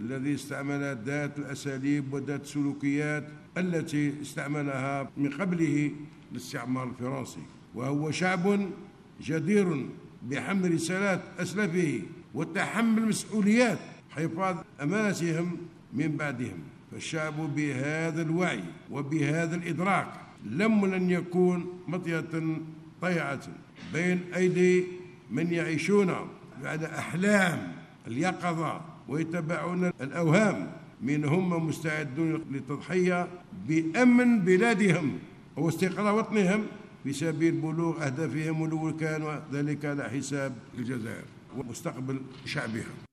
الذي استعمل ذات الأساليب وذات السلوكيات التي استعملها من قبله الاستعمار الفرنسي، وهو شعب جدير بحمل رسالات أسلافه وتحمل مسؤوليات حفاظ أمانتهم من بعدهم. فالشعب بهذا الوعي وبهذا الإدراك لن يكون مطية طيعة بين أيدي من يعيشون على أحلام اليقظة ويتبعون الأوهام، من هم مستعدون للتضحية بأمن بلادهم واستقرار وطنهم في سبيل بلوغ أهدافهم، ولو كان ذلك على حساب الجزائر ومستقبل شعبها.